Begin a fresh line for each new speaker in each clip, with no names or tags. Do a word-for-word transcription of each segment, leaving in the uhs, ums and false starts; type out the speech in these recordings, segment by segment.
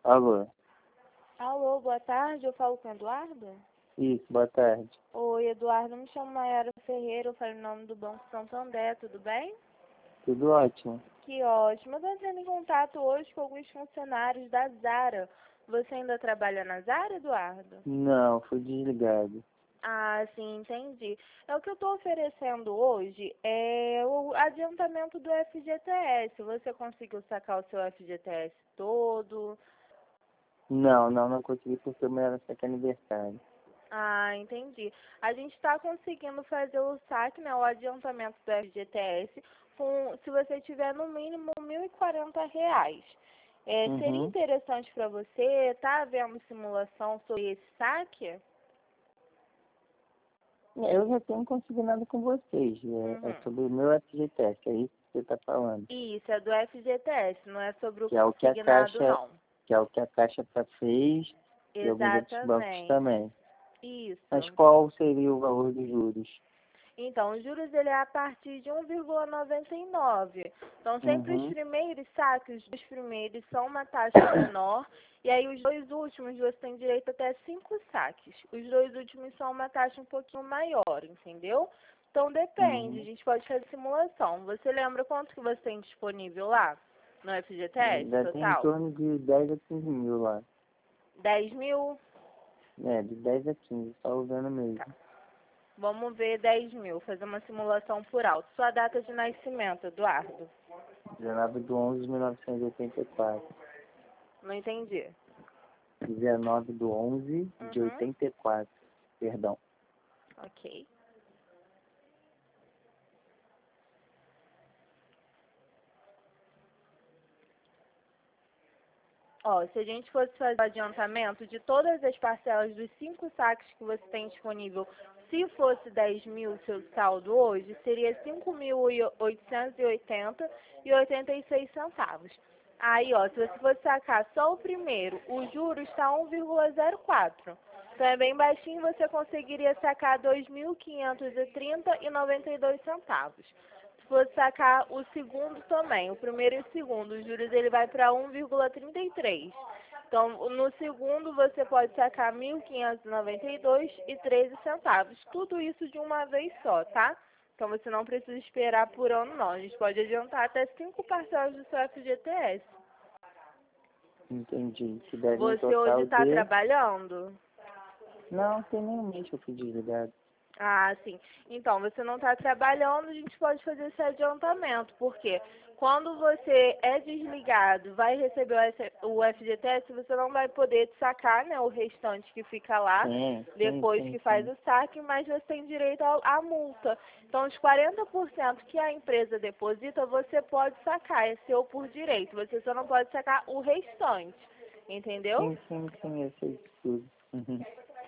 Alô?
Alô, boa tarde, eu falo com o Eduardo?
Isso, boa tarde.
Oi, Eduardo, me chamo Mayara Ferreira, eu falo em nome do Banco Santander, tudo bem?
Tudo ótimo.
Que ótimo, eu estou entrando em contato hoje com alguns funcionários da Zara. Você ainda trabalha na Zara, Eduardo?
Não, fui desligado.
Ah, sim, entendi. É o que eu estou oferecendo hoje é o adiantamento do F G T S. Você conseguiu sacar o seu F G T S todo?
Não, não, não consegui porque o meu era só que aniversário.
Ah, entendi. A gente está conseguindo fazer o saque, né, o adiantamento do F G T S, com, se você tiver no mínimo mil e quarenta reais. É, seria
Uhum.
interessante para você, tá havendo simulação sobre esse saque?
Eu já tenho consignado com vocês. É, é
Uhum.
sobre o meu F G T S, é isso que você está falando.
Isso, é do F G T S, não é sobre o
Que é o que a
consignado,
Caixa,
não.
que é o que a Caixa fez e alguns outros bancos
Exatamente.
também. Mas
Isso.
qual seria o valor dos juros?
Então, os juros ele é a partir de um vírgula noventa e nove. Então, sempre os
Uhum.
primeiros saques, os primeiros são uma taxa menor, e aí os dois últimos você tem direito até cinco saques. Os dois últimos são uma taxa um pouquinho maior, entendeu? Então, depende, a
Uhum.
gente pode fazer simulação. Você lembra quanto que você tem disponível lá no F G T S
Já tem em
total?
torno de dez a quinze mil lá.
dez mil?
É, de dez a quinze, só usando
Tá.
mesmo.
Vamos ver dez mil, fazer uma simulação por alto. Sua data de nascimento, Eduardo?
dezenove de onze de mil novecentos e oitenta e quatro.
Não entendi.
dezenove de onze de
Uhum.
oitenta e quatro. Perdão.
Ok. Ó, se a gente fosse fazer o adiantamento de todas as parcelas dos cinco saques que você tem disponível, se fosse dez mil o seu saldo hoje, seria cinco mil oitocentos e oitenta e oitenta e seis centavos. Aí, ó, se você fosse sacar só o primeiro, o juro está um vírgula zero quatro. Então é bem baixinho, você conseguiria sacar dois mil quinhentos e trinta e noventa e dois centavos. Se fosse sacar o segundo também, o primeiro e o segundo, os juros ele vai para um vírgula trinta e três. Então, no segundo você pode sacar mil quinhentos e noventa e dois e treze centavos. Tudo isso de uma vez só, tá? Então você não precisa esperar por ano não. A gente pode adiantar até cinco parcelas do seu F G T S.
Entendi. Que daria um
Você hoje
total
está
de...
trabalhando?
Não, tem nem um mês que eu fui desligado.
Ah, sim. Então, você não está trabalhando, a gente pode fazer esse adiantamento. Por quê? Quando você é desligado, vai receber o S- o F G T S, você não vai poder sacar, né, o restante que fica lá,
Sim, sim,
depois
sim,
que faz
sim.
o saque, mas você tem direito ao- à multa. Então, os quarenta por cento que a empresa deposita, você pode sacar, é seu por direito. Você só não pode sacar o restante, entendeu?
Sim, sim, sim, eu sei disso tudo. Uhum.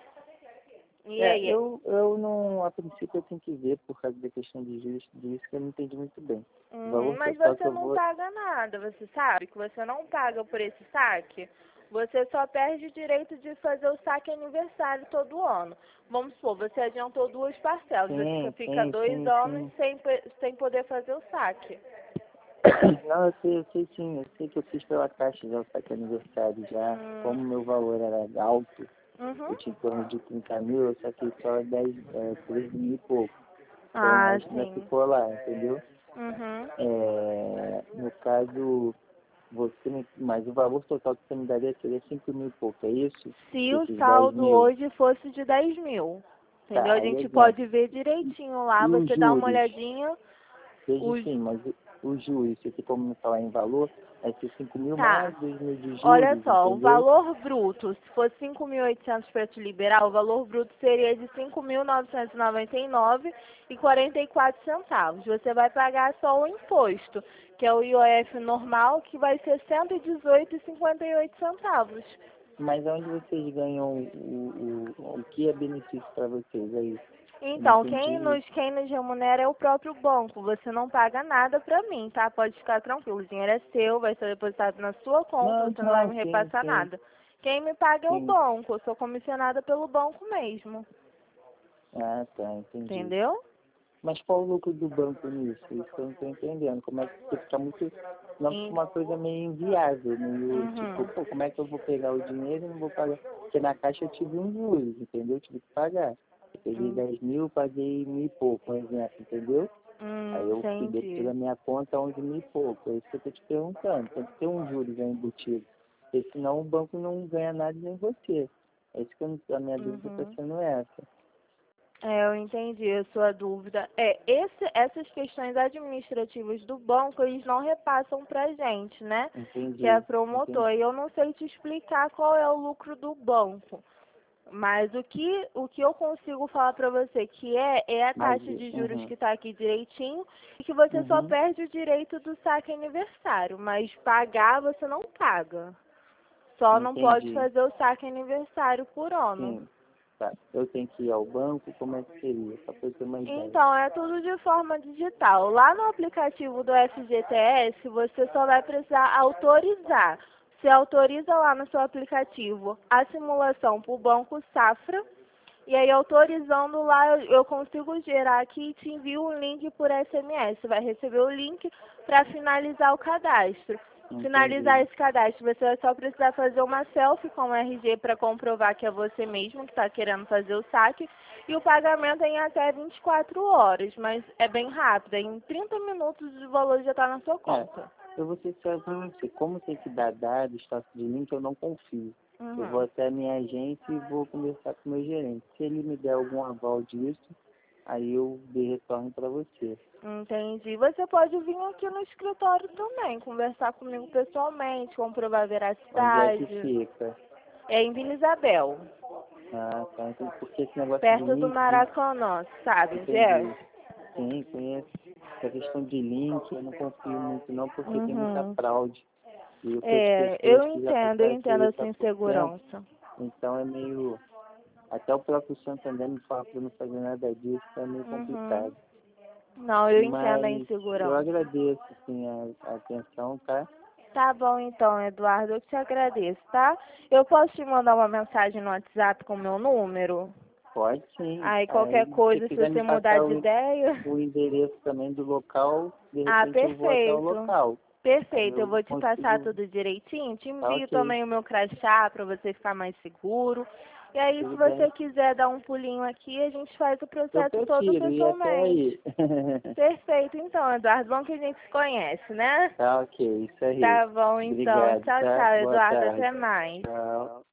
E
É,
aí?
eu, eu não, a princípio eu tenho que ver por causa da questão de juros, disso que eu não entendi muito bem. O
Uhum,
valor
mas
total que
você
eu
não
vou...
paga nada, você sabe que você não paga por esse saque. Você só perde o direito de fazer o saque aniversário todo ano. Vamos supor, você adiantou duas parcelas, você
Sim,
fica
sim,
dois
sim,
anos
sim.
sem, pe- sem poder fazer o saque.
Não, eu sei, eu sei sim, eu sei que eu fiz pela Caixa já o saque aniversário já.
Hum,
Como meu valor era alto,
uhum.
eu tinha em torno de trinta mil, eu saquei só dez, é, treze mil e pouco. Então o
Ah,
resto ainda
sim.
ficou lá, entendeu?
Uhum.
É, no caso, você me, mas o valor total que você me daria seria cinco mil e pouco, é isso?
Se o
Desses dez
saldo
mil.
hoje fosse de dez mil, entendeu?
Tá,
A
aí
gente
exemplo.
pode ver direitinho lá,
E os
você dá uma
juros?
olhadinha.
Veja
Os...
sim, mas o- os juros, se você como me falar em valor, vai ser cinco mil
Tá.
mais dois mil de
Olha
juros,
só, o
entendeu?
valor bruto, se fosse cinco mil e oitocentos para te liberar, o valor bruto seria de cinco mil novecentos e noventa e nove e quarenta e quatro centavos. Você vai pagar só o imposto, que é o I O F normal, que vai ser cento e dezoito e cinquenta e oito centavos.
Mas onde vocês ganham o, o, o que é benefício para vocês aí? Eu não
Então, quem
entendi.
nos, quem nos remunera é o próprio banco. Você não paga nada para mim, tá? Pode ficar tranquilo. O dinheiro é seu, vai ser depositado na sua conta,
Não,
você não vai
não,
me
sim,
repassar
sim,
nada. Quem me paga é o
sim.
banco. Eu sou comissionada pelo banco mesmo.
Ah, tá, entendi.
Entendeu?
Mas qual o lucro do banco nisso? Isso que eu não estou entendendo. Como é que você fica muito. Senão fica uma coisa meio inviável, meio
Uhum.
tipo, pô, como é que eu vou pegar o dinheiro e não vou pagar? Porque na caixa eu tive um juros, entendeu? Eu tive que pagar. Eu peguei
Hum.
dez mil, paguei mil e pouco, por exemplo, entendeu?
Hum,
Aí eu fui
entendi.
da minha conta onze mil e pouco. É isso que eu tô te perguntando. Tem que ter um juros aí embutido. Porque senão o banco não ganha nada nem você. É isso que eu, não- a minha dúvida está
Uhum.
sendo essa.
É, eu entendi a sua dúvida. É, esse, essas questões administrativas do banco, eles não repassam pra gente, né? Que é
Entendi.
promotor.
Entendi.
E eu não sei te explicar qual é o lucro do banco. Mas o que, o que eu consigo falar pra você que é, é a
Mas,
taxa de juros
uhum.
que tá aqui direitinho e que você só
Uhum.
perde o direito do saque aniversário. Mas pagar você não paga. Só não pode
Entendi.
fazer o saque aniversário por ano.
Sim. Tá. Eu tenho que ir ao banco, como é que seria? Só para eu ter uma ideia.
Então, é tudo de forma digital. Lá no aplicativo do F G T S, você só vai precisar autorizar. Você autoriza lá no seu aplicativo a simulação para o Banco Safra. E aí, autorizando lá, eu eu consigo gerar aqui e te envio o link por S M S. Você vai receber o link para finalizar o cadastro. Finalizar
Entendi.
esse cadastro, você vai só precisar fazer uma selfie com o R G para comprovar que é você mesmo que está querendo fazer o saque. E o pagamento é em até vinte e quatro horas, mas é bem rápido. Em trinta minutos o valor já está na sua
É,
conta.
eu vou ser sincero pra você. Como tem que dar dados, status de link, eu não confio. Eu vou
Uhum.
até a minha agência e vou conversar com o meu gerente. Se ele me der algum aval disso, aí eu dei retorno para você.
Entendi. Você pode vir aqui no escritório também, conversar comigo pessoalmente, comprovar a
Onde é que
veracidade.
fica?
É em Vila Isabel,
Ah, tá. Então, porque esse negócio de
perto do
link,
Maracanã, sabe onde é?
entendi. Sim, conheço. Essa questão de link, eu não confio muito não, porque tem muita
Uhum.
fraude. E eu conheço
É, eu
pessoas que já
entendo, eu
passaram por
entendo a
isso
sua
há pouco tempo,
insegurança.
então é meio... Até o próprio Santander me fala para eu não fazer nada disso, é meio
Uhum.
complicado.
Não, eu entendo a
Mas eu
insegurança.
agradeço, assim, a, a atenção, tá?
Tá bom então, Eduardo, eu te agradeço, tá? Eu posso te mandar uma mensagem no WhatsApp com o meu número?
Pode sim.
Aí qualquer
Aí, se você
coisa, se
quiser
você
me
mudar
passar
de
o,
ideia.
o endereço também do local, de
Ah,
repente eu vou até o
perfeito.
local. Aí
Perfeito, eu
eu
vou te passar
consigo...
tudo direitinho. Te
Tá
envio
ok,
também o meu crachá para você ficar mais seguro. E aí, se
tudo
você
bem.
quiser dar um pulinho aqui, a gente faz o
Eu
processo todo
prefiro ir até
pessoalmente.
aí.
Perfeito, então, Eduardo. Bom que a gente se conhece, né?
Tá ok, isso aí.
Tá bom, então.
Obrigado,
Tchau,
tá?
tchau,
Boa
Eduardo.
tarde.
Até mais.
Tchau.